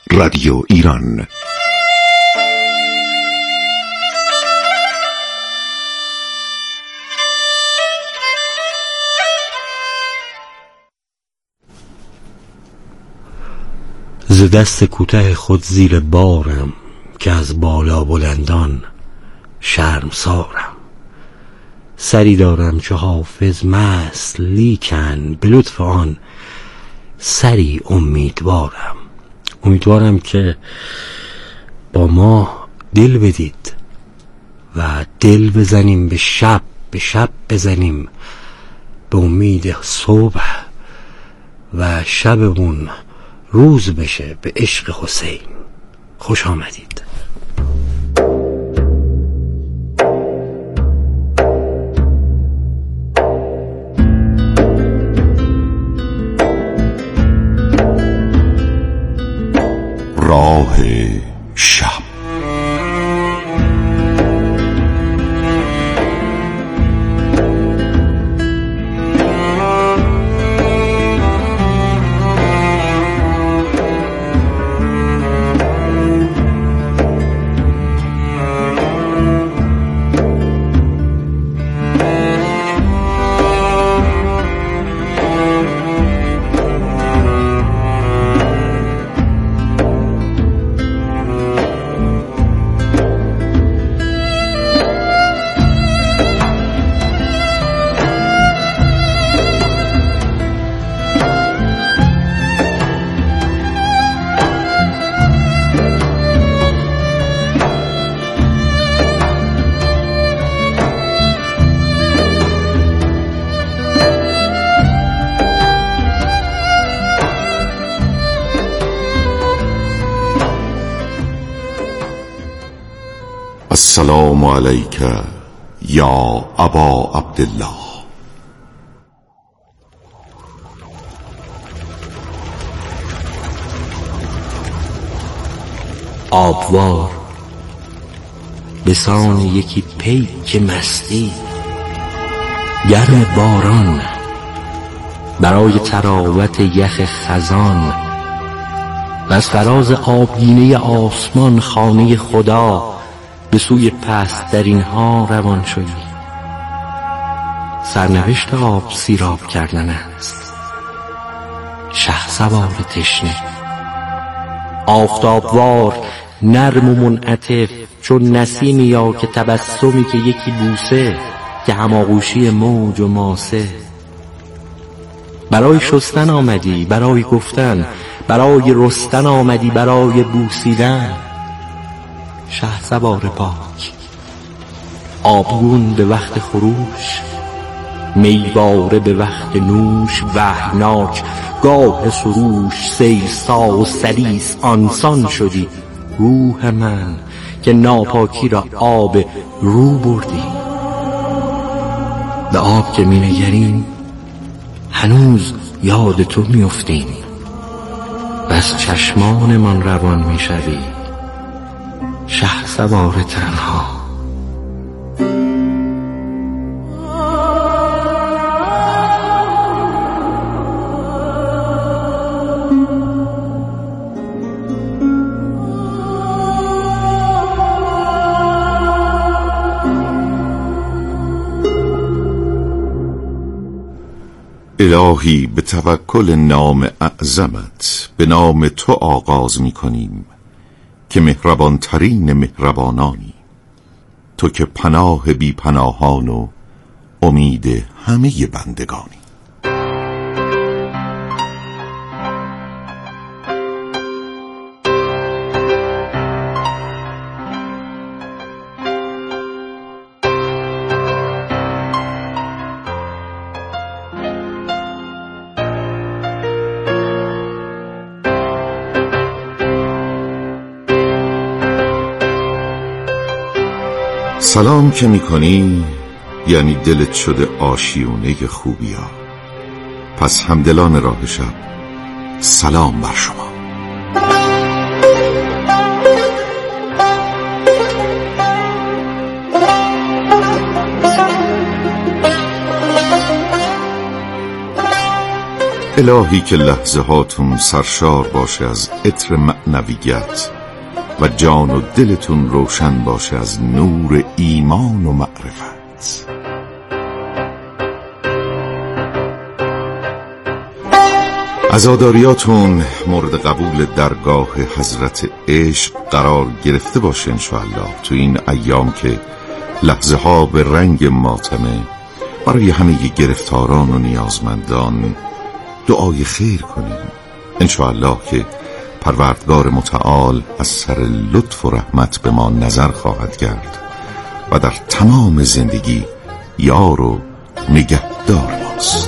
رادیو ایران. ز دست کوته خود زیر بارم، که از بالا بلندان شرمسارم. سری دارم چو حافظ مست، لیکن به لطف آن سری امیدوارم که با ما دل بدید و دل بزنیم به شب بزنیم به امید صبح و شبمون روز بشه به عشق حسین. خوش آمدید. راه شب. السلام علیک یا ابا عبدالله. آبوار بسان یکی پیک مستی، گرم باران برای تراوت یخ خزان، و از فراز آبگینه آسمان خانه خدا به سوی پست در اینها روان شدی. سرنوشت آب سیراب کردن است، شهسوار تشنه، آفتابوار نرم و منعطف چون نسیم یا که تبسمی که یکی بوسه، که هماغوشی موج و ماسه. برای شستن آمدی، برای گفتن، برای رستن آمدی، برای بوسیدن. شهسوار پاک، آبگون به وقت خروش، میواره به وقت نوش، وحناک گاه سروش، سیرسا و سلیس آنسان شدی. روح من که ناپاکی را آب رو بردی. به آب که می نگریم هنوز یاد تو می افتیم، و از چشمان من روان می شوی. شهسوار تنها. الهی به توکل نام اعظمت، به نام تو آغاز می کنیم که مهربان ترین مهربانانی، تو که پناه بی پناهان و امید همه بندگانی. سلام که میکنی یعنی دلت شده آشیونه خوبیا. پس همدلان راه شب، سلام بر شما. الهی که لحظه هاتون سرشار باشه از عطر معنویت و جان و دلتون روشن باشه از نور ایمان و معرفت. عزاداریاتون مورد قبول درگاه حضرت عشق قرار گرفته باشه انشاءالله. تو این ایام که لحظه ها به رنگ ماتمه، برای همه گرفتاران و نیازمندان دعای خیر کنیم انشاءالله که پروردگار متعال از سر لطف و رحمت به ما نظر خواهد کرد و در تمام زندگی یار و نگهدار ماست.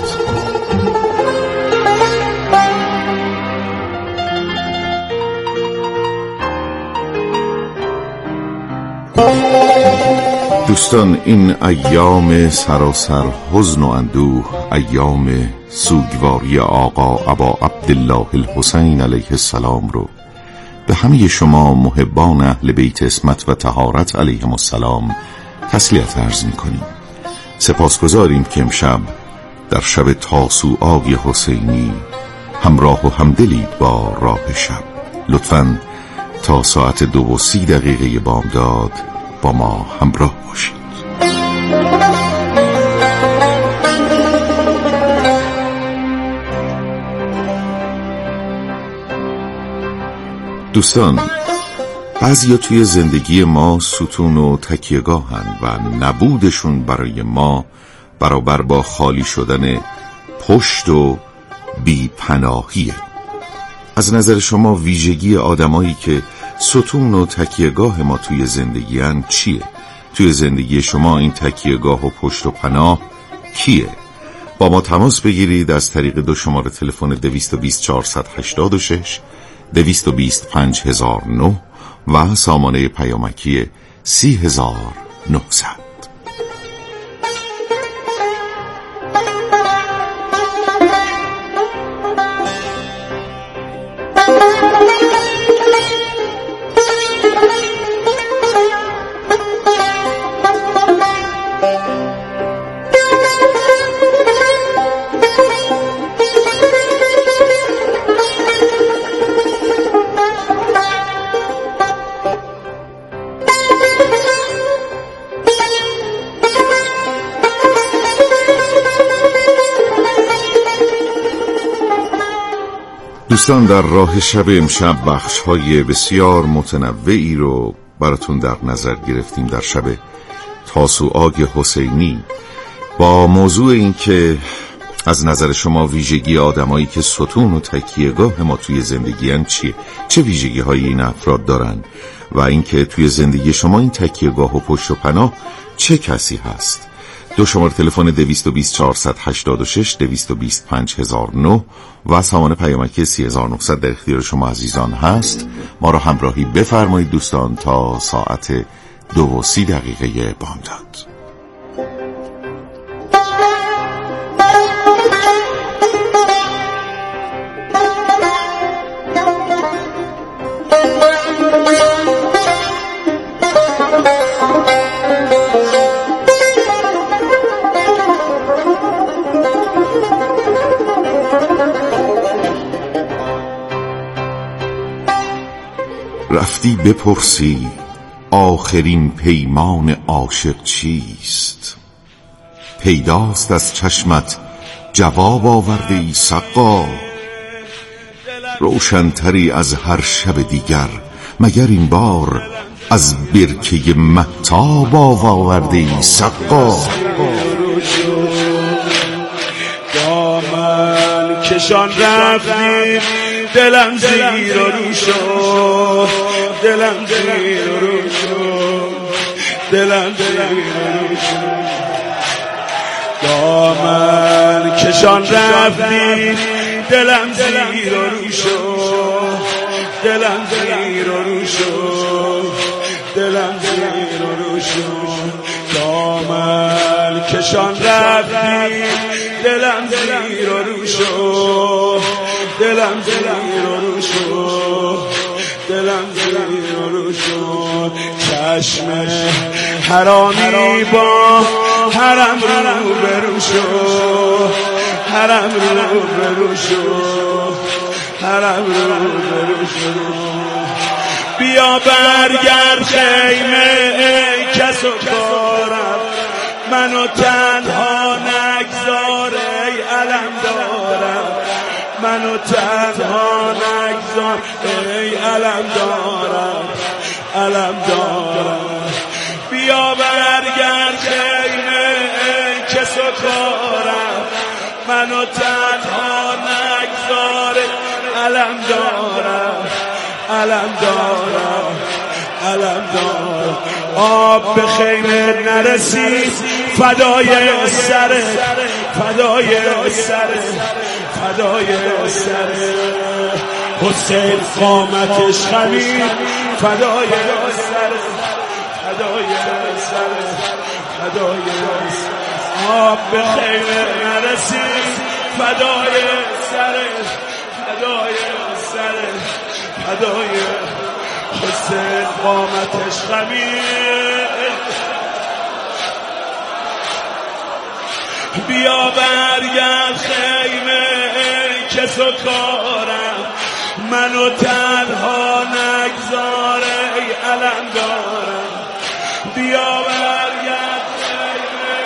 دوستان، این ایام سراسر حزن و اندوه، ایام سوگواری آقا ابا عبدالله الحسین علیه السلام رو به همه شما محبان اهل بیت عصمت و طهارت علیهم السلام تسلیت عرض می‌کنیم. سپاسگزاریم که امشب در شب تاسوعای حسینی همراه و همدلید با راه شب. لطفاً تا ساعت 2:30 بامداد با ما همراه باشید. دوستان، بعضیا توی زندگی ما ستون و تکیه‌گاهن و نبودشون برای ما برابر با خالی شدن پشت و بی‌پناهیه. از نظر شما ویژگی آدمایی که ستون و تکیه‌گاه ما توی زندگی هن چیه؟ توی زندگی شما این تکیه‌گاه و پشت و پناه کیه؟ با ما تماس بگیرید از طریق 2 شماره تلفن 220 486 220 5009 و سامانه پیامکی 30900. دوستان، در راه شب امشب بخش‌های بسیار متنوعی رو براتون در نظر گرفتیم در شب تاسوعای حسینی با موضوع این که از نظر شما ویژگی آدمایی که ستون و تکیه‌گاه ما توی زندگی هن چیه؟ چه ویژگی های این افراد دارن و اینکه توی زندگی شما این تکیه‌گاه و پشت و پناه چه کسی هست؟ 2 شماره تلفن 220 486 220 5009 و سامانه پیامکی 3900 در اختیار شما عزیزان هست. ما را همراهی بفرمایید دوستان تا ساعت 2:30 بامداد. رفتی بپرسی آخرین پیمان عاشق چیست؟ پیداست از چشمت جواب آورده ای سقا. روشنتری از هر شب دیگر مگر این بار از برکه مهتاب آورده ای سقا. دامن کشان رفتیم دلم زیر و رو شد، دلم زیر و رو شد، دلم زیر و رو شد. دامن کشان رفتیم دلم زیر و رو شد، دلم زیر و رو شد، دلم زیر و رو شد. دامن کشان رفتیم دلم زیر و رو شد، دلم زیر و رو شد، دلم زیر و رو شد. چشم حرامی با حرم رو برو شد، حرم رو برو شو، حرم رو برو شو. بیا برگرد خیمه ای کس و کارم، منو تنها نگذار ای علم دارم، منو تنها نگذار ای علم دارم، علم دارم. بیا برگرد خیمه ای کس و کارم، منو تنها نگذار علم دارم، علم دارم، علم دارم. آب به خیمه نرسید فدای سر، فدای سر، فدای سر. حسین قامتش خمید فدای سر، فدای سر، فدای سر. آب به خیمه نرسید فدای سر، فدای سر، فدای حسین قامتش خمید. بیا برگرد خیمه کس و کارم، منو تنها نگذار ای علم دارم. بیا برگرد خیمه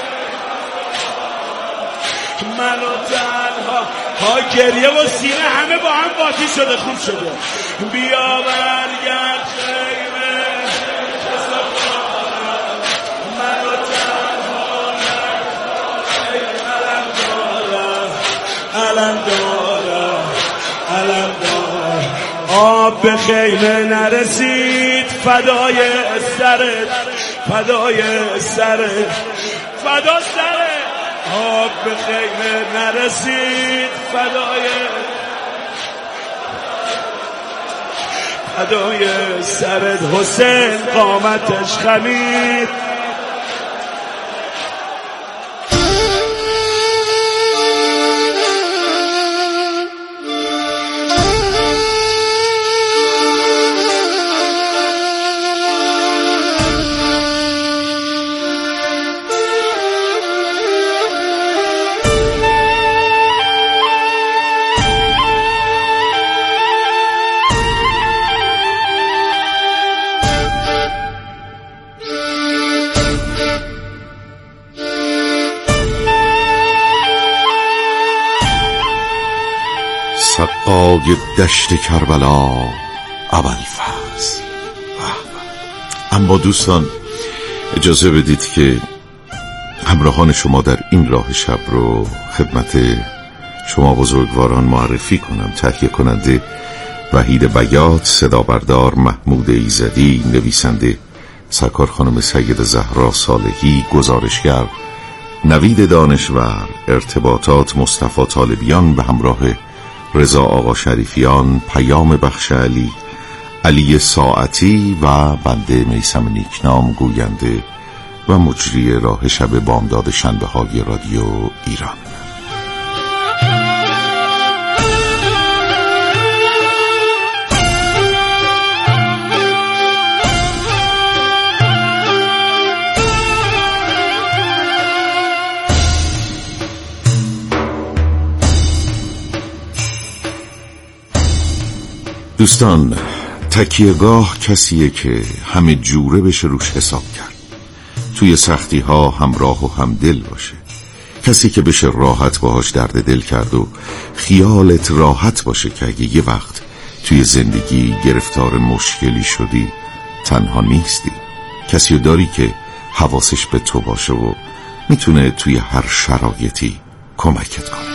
منو تنها. ها گریه و سینه همه با هم قاطی شده، خوب شده. بیا برگرد خیمه کس و کارم، منو تنها نگذار ای علم دارم، علم دارم، علم دارم. آب به خیمه نرسید فدای سرت، فدای سرت، فدا سرت. آب به خیمه نرسید فدای، فدای سرت. حسین قامتش خمید. سقای دشت کربلا ابوالفضل. اما دوستان اجازه بدید که همراهان شما در این راه شب رو خدمت شما بزرگواران معرفی کنم. تهیه کننده وحید بیات، صدا بردار محمود ایزدی، نویسنده سرکار خانم سید زهرا صالحی، گزارشگر نوید دانشور، ارتباطات مصطفی طالبیان به همراه رضا آقا شریفیان، پیام بخش علی، علی ساعتی و بنده میثم نیکنام، گوینده و مجری راه شب بامداد شنبه های رادیو ایران. دوستان، تکیهگاه کسیه که همه جوره بشه روش حساب کرد، توی سختی ها همراه و همدل باشه، کسی که بشه راحت باهاش درد دل کرد و خیالت راحت باشه که اگه یه وقت توی زندگی گرفتار مشکلی شدی تنها نیستی، کسی داری که حواسش به تو باشه و میتونه توی هر شرایطی کمکت کنه.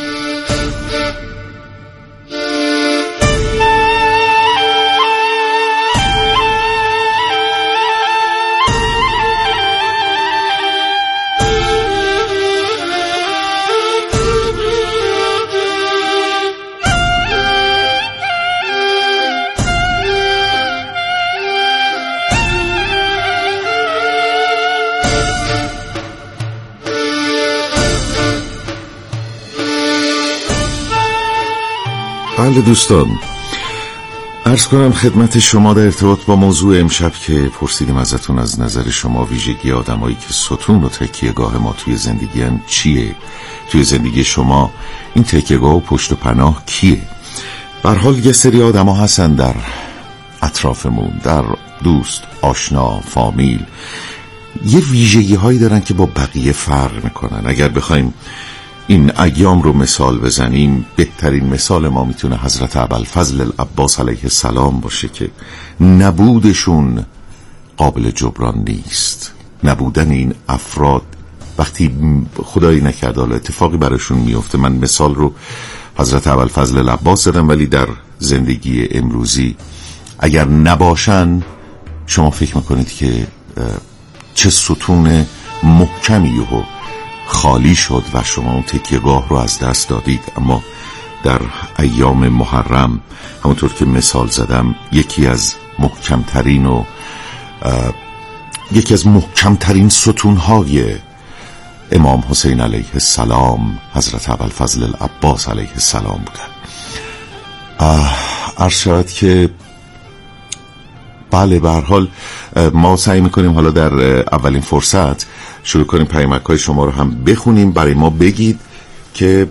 بله دوستان، عرض کنم خدمت شما در ارتباط با موضوع امشب که پرسیدیم ازتون از نظر شما ویژگی آدمایی که ستون و تکیهگاه ما توی زندگی هن چیه؟ توی زندگی شما این تکیهگاه و پشت و پناه کیه؟ به هر حال یه سری آدم ها هستن در اطرافمون، در دوست، آشنا، فامیل، یه ویژگی هایی دارن که با بقیه فرق میکنن. اگر بخوایم این ایام رو مثال بزنیم، بهترین مثال ما میتونه حضرت ابوالفضل العباس علیه السلام باشه که نبودشون قابل جبران نیست. نبودن این افراد وقتی خدایی نکرده حالا اتفاقی براشون میفته، من مثال رو حضرت ابوالفضل العباس زدم، ولی در زندگی امروزی اگر نباشن شما فکر میکنید که چه ستون محکمی و خالی شد و شما اون تکیهگاه رو از دست دادید. اما در ایام محرم همونطور که مثال زدم یکی از محکمترین ستونهای امام حسین علیه السلام حضرت ابوالفضل العباس علیه السلام بودن. عرض شود که بله، به هر حال ما سعی میکنیم حالا در اولین فرصت شروع کنیم پیامک‌های شما رو هم بخونیم، برای ما بگید که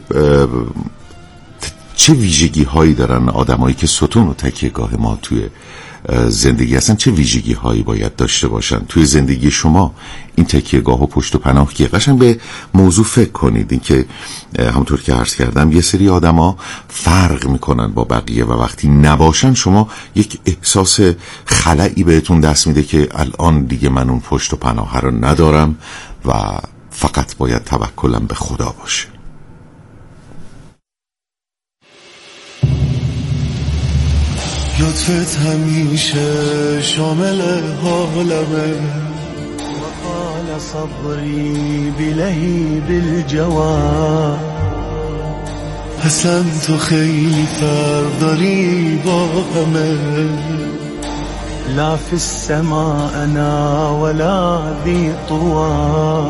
چه ویژگی هایی دارن آدمایی که ستون و تکیهگاه ما توی زندگی هستن، چه ویژگی هایی باید داشته باشن توی زندگی شما. این تکیهگاه و پشت و پناه که قشنگ به موضوع فکر کنید، این که همونطور که عرض کردم یه سری آدما فرق میکنن با بقیه و وقتی نباشن شما یک احساس خلایی بهتون دست میده که الان دیگه من اون پشت و پناه رو ندارم و فقط باید توکلم به خدا باشه. لطفت همیشه شامل حالمه وقال صبری بلهیب الجواب. اصلا تو خیلی فرق داری با همه، لا فی السماء انا ولا ذی طوا.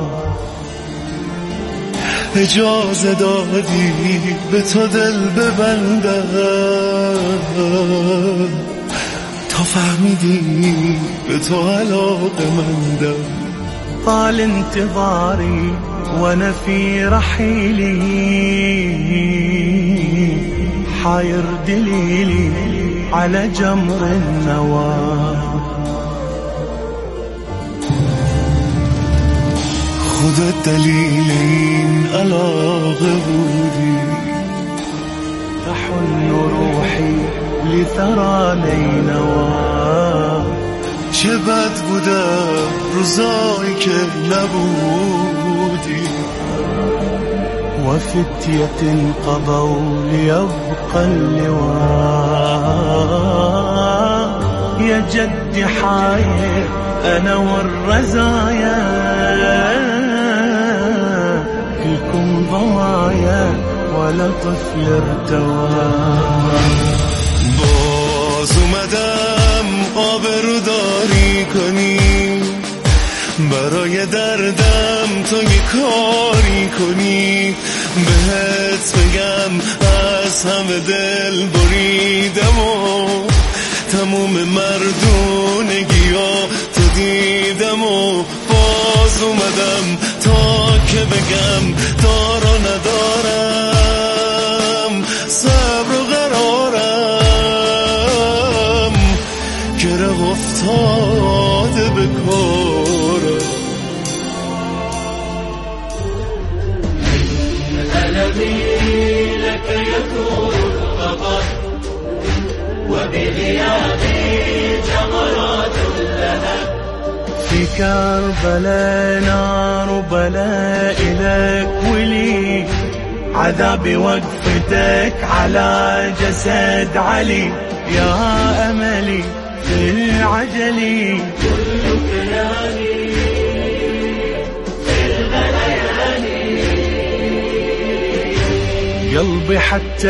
اجازه دادی به تو دل ببندم تا فهمیدی به تو علاقه مندم. طال انتظاری وانا فی رحیلی حایر دلیلی على جمر النوى. خودت دلیل این علاقه بودی، تحن روحی لثرى نینوا. چه بد بودم روزایی که نبودی، و فتیة قضوا لیبقى اللواء. یا جدی حایر انا والرزایا، كلكم ضوايا ولا طفل ارتوى. باز اومدم آبروداری کنی، برای دردم تو یه کاری کنی. بهت بگم از همه دل بریدم و تموم مردونگی‌ها تو دیدم و باز اومدم تا که بگم دارا ندارم، صبر و قرارم گره افتاده به کارم. ألمي لك يدور الخطر وبغيابي جمرات اللهب. في كربلاء نار بلاء لك ولي، عذاب وقفتك على جسد علي. يا أملي في العجل كل كياني في الغليان. قلبي حتى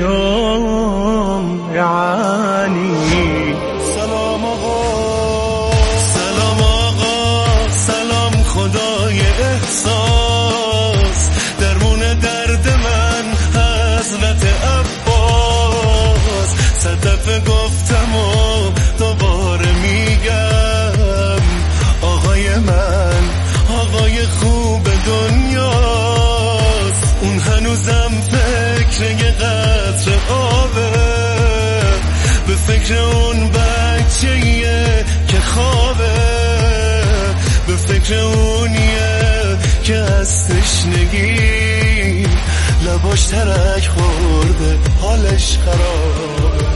اليوم يعاني. سلام آقا، سلام آقا، سلام خدای احساس. درمون درد من حضرت عباس. صدف گفتم فکر اون بچه‌یه که خوابه، به فکر اونیه که از تشنگی لباش ترک خورده حالش خرابه.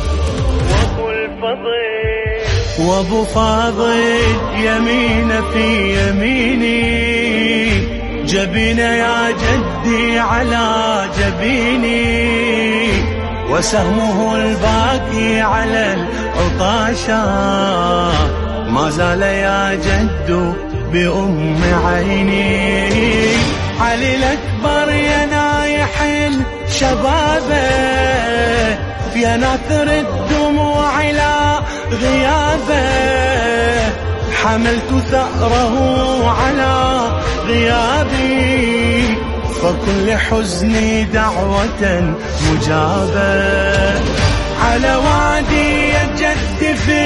وابو فاضل يمين في يميني، جبين يا جدي على جبيني، وسهمه الباقي على العطاشة، ما زال يا جد بأم عيني. علي الأكبر يا نايح الشبابه، يا ناثر الدموع لا غيابه، حملت ثأره على غيابي، فكل حزني دعوة مجابة. على وادي يا جد في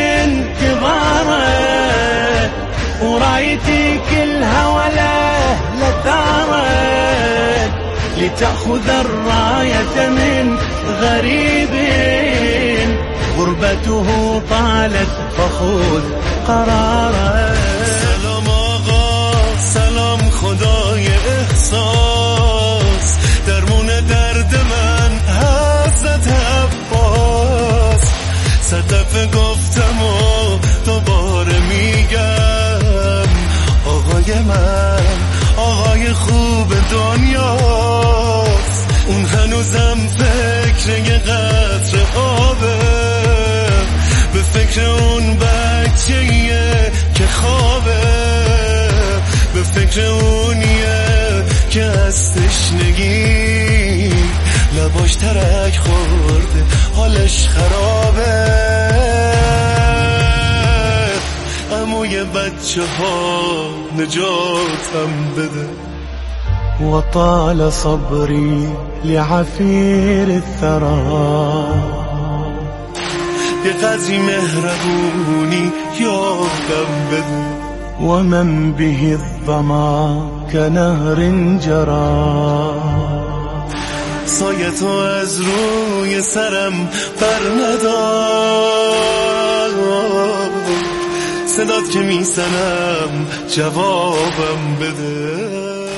انتظاره، ورايتي كلها ولا لثارت، لتأخذ الراية من غريب، غربته طالت فخذ قراره. سلام آقا، سلام خدای احساس، درمون درد من حضرت عباس. صدف گفتم و دوباره میگم، آقای من آقای خوب دنیاست. اون هنوزم فکر یه قطره آبه، به فکر اون بچه‌یه که خوابه، به فکر اونیه که از تشنگی لباش ترک خورده حالش خرابه. عموی بچه ها نجاتم بده. وطال صبري لعفير الثرى، بقدر مهربوني يوم بده. ومن به الظما كنهر جرى، سایتو از روی سرم بر ندار، صدات که میسنم جوابم بده.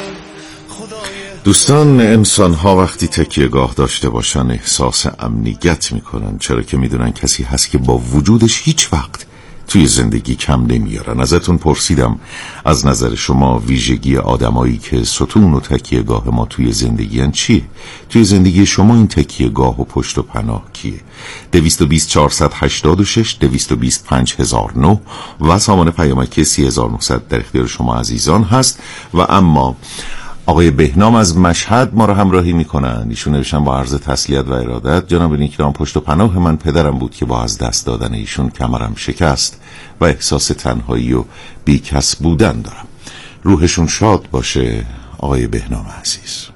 دوستان، انسان ها وقتی تکیهگاه داشته باشن احساس امنیت میکنن، چرا که میدونن کسی هست که با وجودش هیچ وقت توی زندگی کم نمیارن. ازتون پرسیدم از نظر شما ویژگی آدمایی که ستون و تکیهگاه ما توی زندگی هن چیه؟ توی زندگی شما این تکیهگاه و پشت و پناه کیه؟ 220 486 220 5009 و سامان پیامکی 3900 در اختیار شما عزیزان هست. و اما آقای بهنام از مشهد ما رو همراهی میکنن. ایشون نوشتن با عرض تسلیت و ارادت جناب نیکرام، پشت و پناه من پدرم بود که با از دست دادن ایشون کمرم شکست و احساس تنهایی و بیکس بودن دارم. روحشون شاد باشه آقای بهنام عزیز.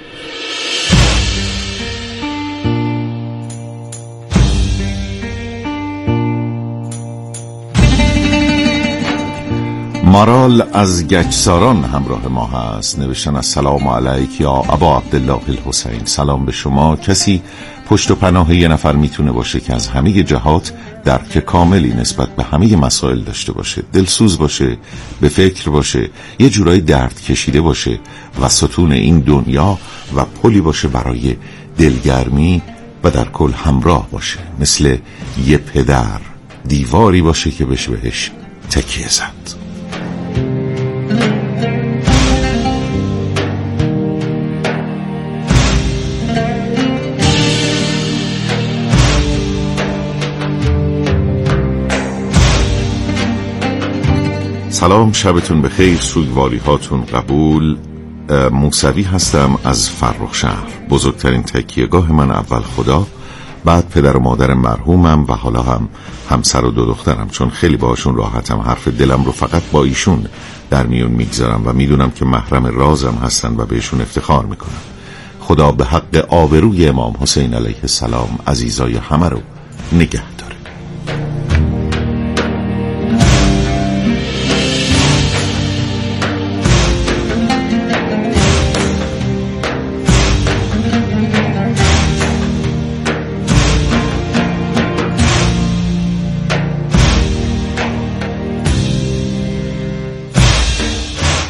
مارال از گچساران همراه ما هست. نوشتن السلام علیک یا ابا عبدالله الحسین. سلام به شما. کسی پشت و پناه یه نفر میتونه باشه که از همه جهات درک کاملی نسبت به همه مسائل داشته باشه، دلسوز باشه، به فکر باشه، یه جورایی درد کشیده باشه و ستون این دنیا و پلی باشه برای دلگرمی و در کل همراه باشه، مثل یه پدر دیواری باشه که بشه بهش تکیه زد. سلام، شبتون بخیر، سوگواری هاتون قبول. موسوی هستم از فرخ شهر. بزرگترین تکیهگاه من اول خدا، بعد پدر و مادر مرحومم و حالا هم همسر و دو دخترم، چون خیلی باهاشون راحتم. حرف دلم رو فقط با ایشون در میون میگذارم و میدونم که محرم رازم هستن و بهشون افتخار میکنم. خدا به حق آبروی امام حسین علیه السلام عزیزای همه رو نگه داره.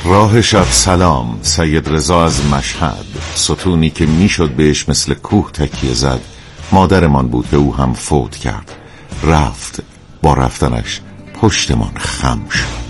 راه شب سلام. سید رضا از مشهد. ستونی که میشد بهش مثل کوه تکیه زد مادرمان بود که او هم فوت کرد. رفت، با رفتنش پشتمان خم شد.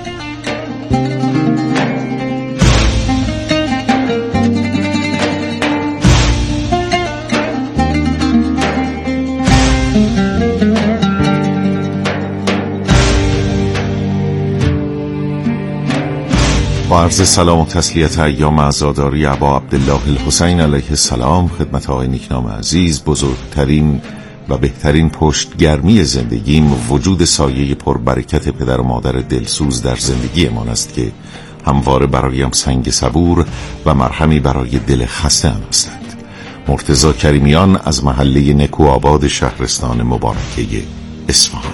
با عرض سلام و تسلیت ایام عزاداری ابا عبدالله الحسین علیه السلام خدمت آقای نیکنام عزیز. بزرگترین و بهترین پشتگرمی زندگیم وجود سایه پربرکت پدر و مادر دلسوز در زندگی من است که همواره برایم سنگ صبور و مرهمی برای دل خسته ام هستند. مرتضی کریمیان از محله نکوآباد شهرستان مبارکه اصفهان.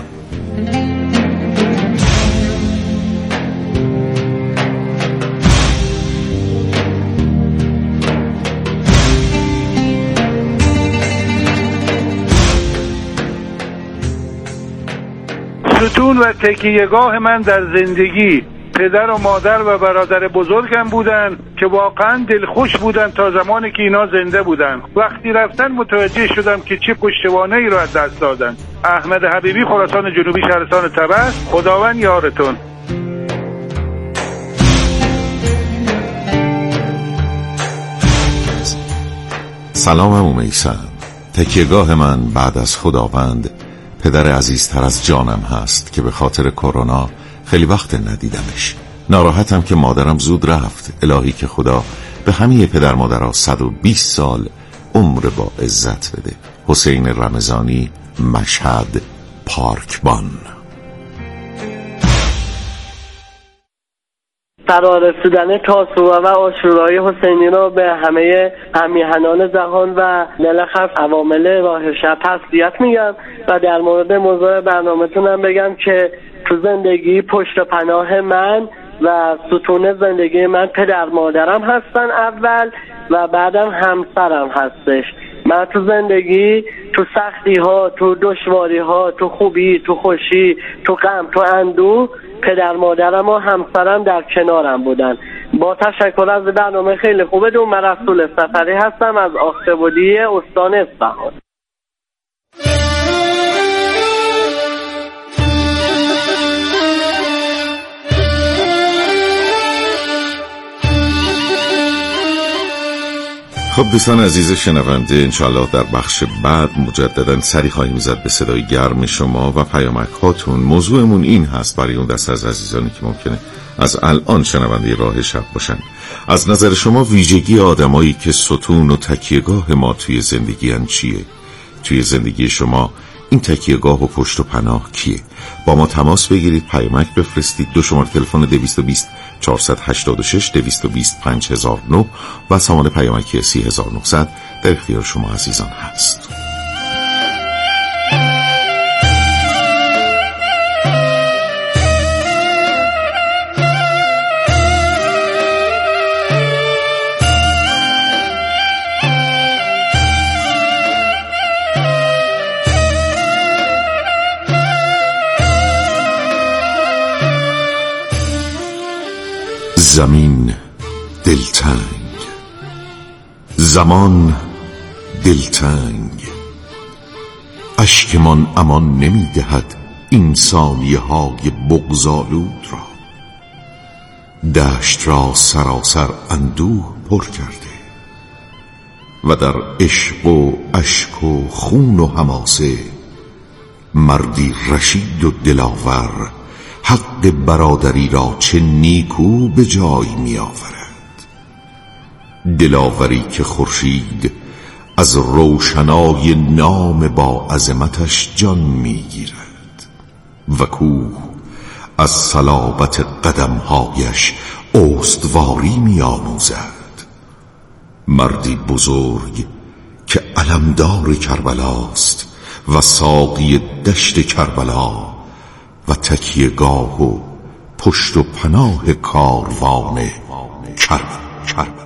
ستون و تکیهگاه من در زندگی پدر و مادر و برادر بزرگم بودن که واقعا دلخوش بودن تا زمانی که اینا زنده بودن. وقتی رفتن متوجه شدم که چه پشتوانه‌ای رو از دست دادن. احمد حبیبی، خراسان جنوبی، شهرستان طبس. خداوند یارتون. سلام عمو میثم. تکیهگاه من بعد از خداوند پدر عزیزتر از جانم هست که به خاطر کرونا خیلی وقت ندیدمش. ناراحتم که مادرم زود رفت. الهی که خدا به همه پدر مادرها 120 سال عمر با عزت بده. حسین رمضانی، مشهد، پارکبان. فرارسیدن تاسوعا و عاشورای حسینی را به همه همیهنان جهان و ملخص عوامل راه شب تسلیت میگم و در مورد موضوع برنامه‌تونم بگم که تو زندگی پشت و پناه من و ستون زندگی من پدر مادرم هستن اول و بعدم همسرم هستش. من تو زندگی، تو سختی ها، تو دشواری ها، تو خوبی، تو خوشی، تو غم، تو اندوه، پدر مادرم و همسرم در کنارم بودن. با تشکر از برنامه خیلی خوبه. من رسول سفری هستم از آختبودی استان اصفهان. خب دوستان عزیز شنونده، انشاءالله در بخش بعد مجددا سری خواهیم زد به صدای گرم شما و پیامک هاتون. موضوعمون این هست برای اون دست از عزیزانی که ممکنه از الان شنونده راه شب باشن. از نظر شما ویژگی آدمایی که ستون و تکیهگاه ما توی زندگی ان چیه؟ توی زندگی شما این تکیهگاه و پشت و پناه کیه؟ با ما تماس بگیرید، پیامک بفرستید. 2 شماره تلفن 220 486 220 5009 و سامان پیامکی 3900 در اختیار شما عزیزان هست. زمین دلتنگ، زمان دلتنگ، اشکمان امان نمی دهد این ثانیه های بغض‌آلود را. دشت را سراسر اندوه پر کرده و در عشق و اشک و خون و حماسه مردی رشید و دلاور حق برادری را چه نیکو به جای می آورد. دلاوری که خورشید از روشنای نام با عظمتش جان می گیرد و کوه از صلابت قدمهایش استواری می آموزد. مردی بزرگ که علمدار کربلاست و ساقی دشت کربلا و تکیهگاه و پشت و پناه کاروان کربلا.